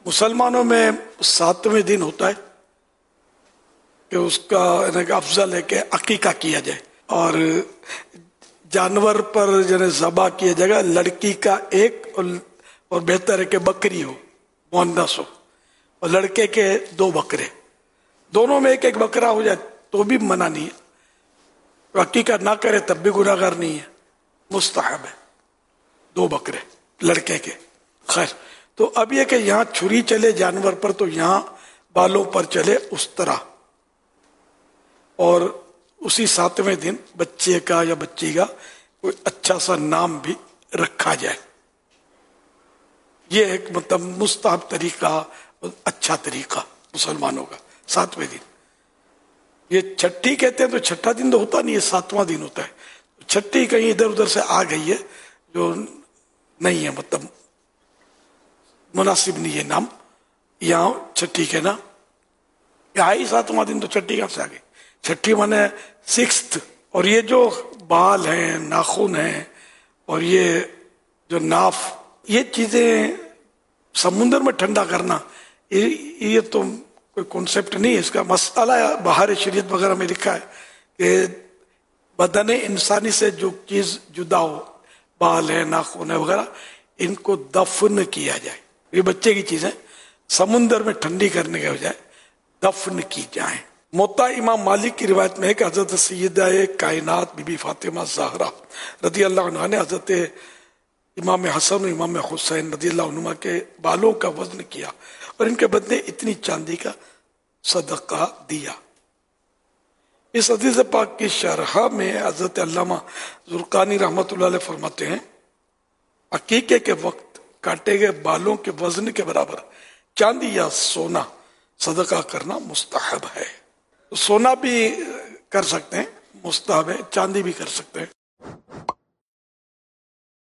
مسلمانوں میں 7ویں دن ہوتا ہے کہ اس کا افضل ہے کہ عقیقہ کیا جائے، اور جانور پر ذبح کیا جائے گا لڑکی کا ایک، اور بہتر ہے کہ بکری ہو، مؤنث ہو، اور لڑکے کے 2 بکرے، دونوں میں ایک ایک بکرا ہو جائے تو بھی منع نہیں ہے، عقیقہ نہ کرے تب بھی گناہ گار نہیں ہے، مستحب ہے 2 بکرے لڑکے کے۔ خیر، تو اب یہ کہ یہاں چھری چلے جانور پر تو یہاں بالوں پر چلے اس طرح، اور اسی 7ویں دن بچے کا یا بچی کا کوئی اچھا سا نام بھی رکھا جائے۔ یہ ایک مطلب مستحب طریقہ، اچھا طریقہ مسلمانوں کا 7ویں دن۔ یہ چھٹی کہتے ہیں تو چھٹا دن تو ہوتا نہیں ہے، 7واں دن ہوتا ہے۔ چھٹی کہیں ادھر ادھر سے آ گئی ہے جو نہیں ہے، مطلب مناسب نہیں ہے نام، یہاں چھٹی کے نا یہ آئی 7واں دن، تو چھٹی کہاں سے آ گئی؟ چھٹی مانے 6th۔ اور یہ جو بال ہیں، ناخن ہیں، اور یہ جو ناف، یہ چیزیں سمندر میں ٹھنڈا کرنا، یہ تو کوئی کنسپٹ نہیں ہے، اس کا مسئلہ بہار شریعت وغیرہ میں لکھا ہے کہ بدن انسانی سے جو چیز جدا ہو، بال ہے، ناخن ہے وغیرہ، ان کو دفن کیا جائے۔ یہ بچے کی چیزیں سمندر میں ٹھنڈی کرنے کے بجائے دفن کی جائیں۔ موطا امام مالک کی روایت میں ہے کہ حضرت سیدہ کائنات بی بی فاطمہ زہرا رضی اللہ عنہا نے حضرت امام حسن و امام حسین رضی اللہ عنہما کے بالوں کا وزن کیا اور ان کے بدلے اتنی چاندی کا صدقہ دیا۔ اس حدیث پاک کی شرح میں حضرت علامہ زرقانی رحمۃ اللہ علیہ فرماتے ہیں، عقیقے کے وقت کاٹے گئے بالوں کے وزن کے برابر چاندی یا سونا صدقہ کرنا مستحب ہے۔ سونا بھی کر سکتے ہیں، مستحب ہے، چاندی بھی کر سکتے ہیں۔